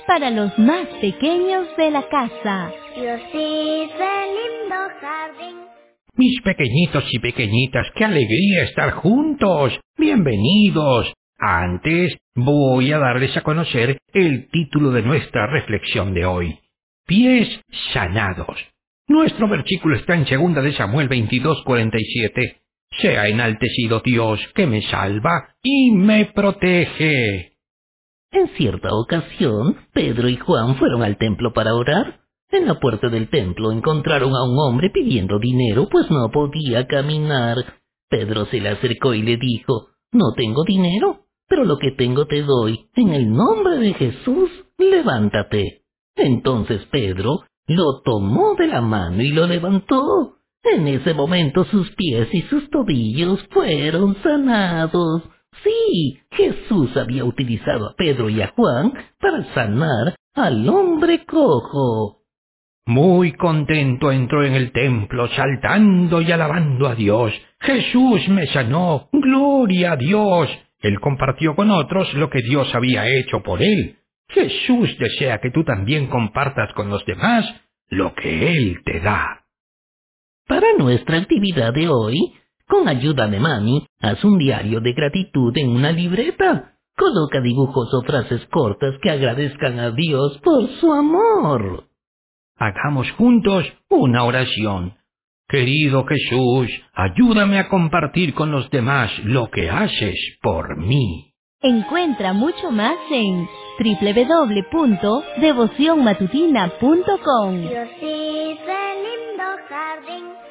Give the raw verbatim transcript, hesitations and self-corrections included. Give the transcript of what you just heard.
para los más pequeños de la casa. Dios hizo el lindo jardín. Mis pequeñitos y pequeñitas, qué alegría estar juntos. Bienvenidos. Antes voy a darles a conocer el título de nuestra reflexión de hoy. Pies sanados. Nuestro versículo está en segunda de Samuel veintidós, cuarenta y siete. Sea enaltecido Dios que me salva y me protege. En cierta ocasión, Pedro y Juan fueron al templo para orar. En la puerta del templo encontraron a un hombre pidiendo dinero, pues no podía caminar. Pedro se le acercó y le dijo: «No tengo dinero, pero lo que tengo te doy. En el nombre de Jesús, levántate». Entonces Pedro lo tomó de la mano y lo levantó. En ese momento sus pies y sus tobillos fueron sanados. Sí, Jesús había utilizado a Pedro y a Juan para sanar al hombre cojo. Muy contento entró en el templo, saltando y alabando a Dios. Jesús me sanó, gloria a Dios. Él compartió con otros lo que Dios había hecho por él. Jesús desea que tú también compartas con los demás lo que Él te da. Para nuestra actividad de hoy, con ayuda de Mami, haz un diario de gratitud en una libreta. Coloca dibujos o frases cortas que agradezcan a Dios por su amor. Hagamos juntos una oración. Querido Jesús, ayúdame a compartir con los demás lo que haces por mí. Encuentra mucho más en doble u doble u doble u punto devoción matutina punto com. Dios hizo el lindo jardín.